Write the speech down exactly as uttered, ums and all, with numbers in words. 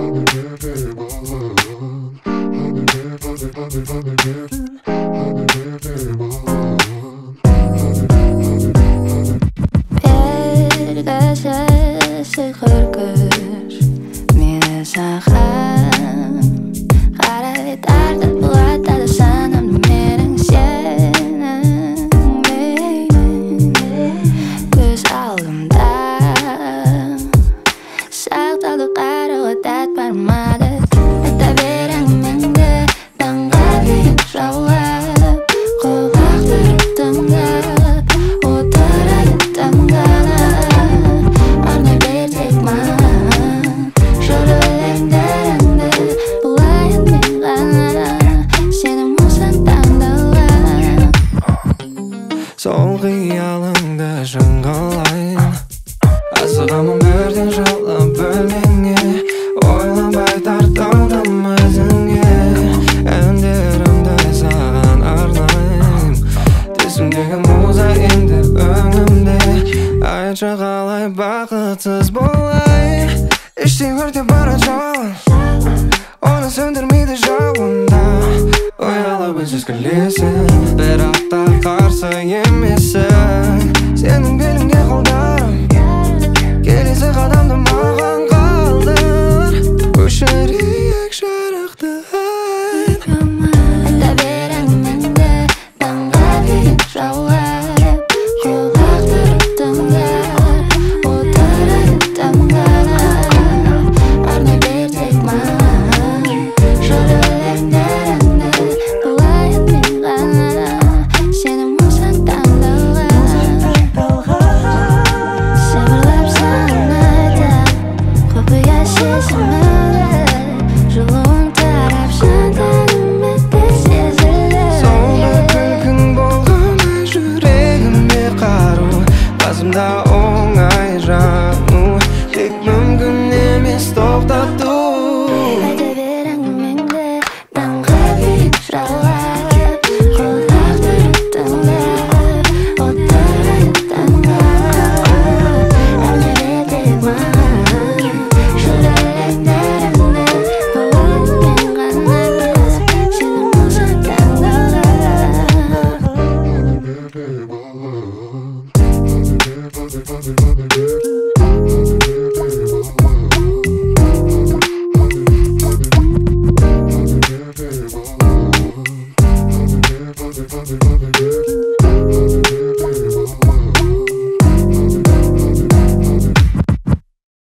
Sesi hırgır meni sağan Qara etardi bu atada sanamni mening sening Ko'z oldimda saqtaldi qara odat barmadi Aytavering menda dang'alib javob Quloqtirib tinglab o'tiradi damgalab Sol xiyalingda shing'illayın Asығамын бірден жалап бөлмеңе Ойламай тартылдым өзіңе Әндерімді саған арнайым Түсімдегі муза енді өңімде Айтшы қалай бақытсыз болайын Іштей өртеп бара жалын Оны сөндірмейді жауында Оялып үнсіз күлесің Бірақ та қарсы емессің Сенің беліңде қолдарым Келесі қадамды маған қалдыр Өшірейік жарықты Айта берің менде даңғалып жауап Құлақтырып тыңдап отырады дамгалап Арнай бер тек маған жыр өлеңдеріңді Бұлай етпей ғана сенің болсаң таңдалған Сыбырлап саған айтам құпия сезімімді Жылуың тарап жан-тәнімде сезілді Соңғы күлкің болғандай жүрегімде қару Басымда оңай жану Тек мүмкін емес тоқтату